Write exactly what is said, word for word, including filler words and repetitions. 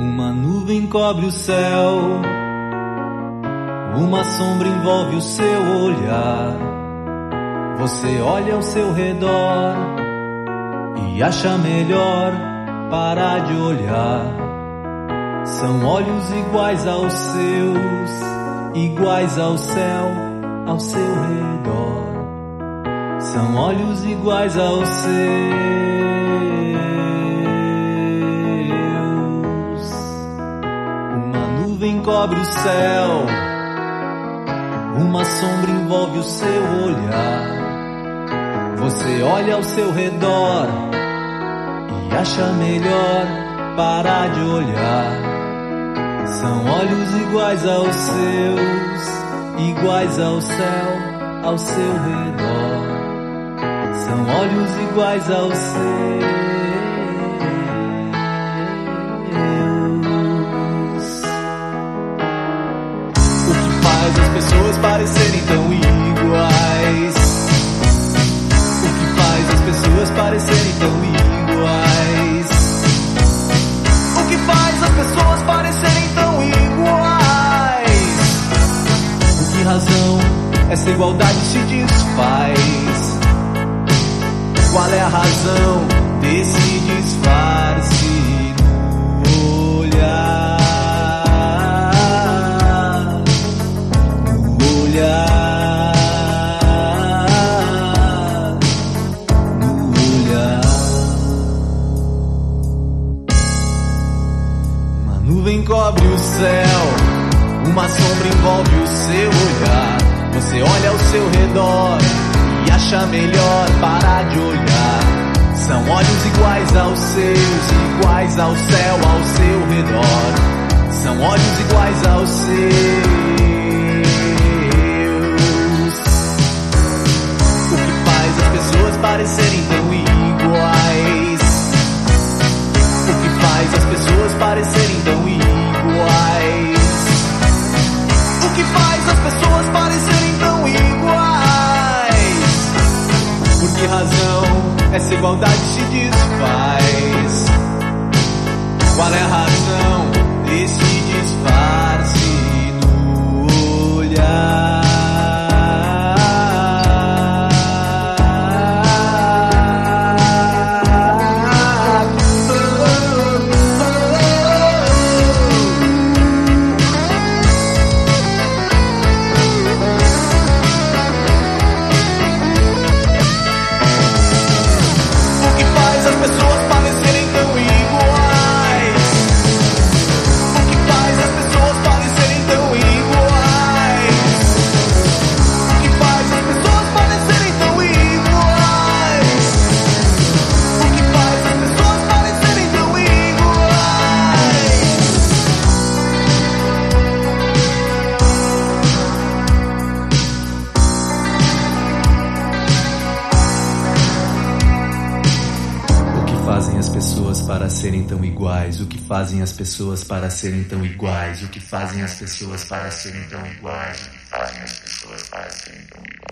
Uma nuvem cobre o céu, uma sombra envolve o seu olhar. Você olha ao seu redor e acha melhor parar de olhar. São olhos iguais aos seus, iguais ao céu ao seu redor. São olhos iguais aos seus. Uma nuvem cobre o céu, uma sombra envolve o seu olhar. Você olha ao seu redor e acha melhor parar de olhar. São olhos iguais aos seus, iguais ao céu ao seu redor. São olhos iguais aos seus. O que faz as pessoas parecerem tão iguais? O que faz as pessoas parecerem tão iguais? O que faz as pessoas parecerem tão iguais? Por que razão essa igualdade se desfaz? Qual é a razão desse disfarce no olhar? No olhar, no olhar. Uma nuvem cobre o céu, uma sombra envolve o seu olhar. Você olha ao seu redor e acha melhor parar de olhar. São olhos iguais aos seus, iguais ao céu ao seu redor. São olhos iguais aos seus. O que faz as pessoas parecerem tão iguais? O que faz as pessoas parecerem tão iguais? O que faz as pessoas parecerem tão iguais? Por que razão essa igualdade se desfaz? Qual é a razão desse disfarce no olhar? Para serem tão iguais, o que fazem as pessoas para serem tão iguais, o que fazem as pessoas para serem tão iguais, o que fazem as pessoas para serem tão iguais.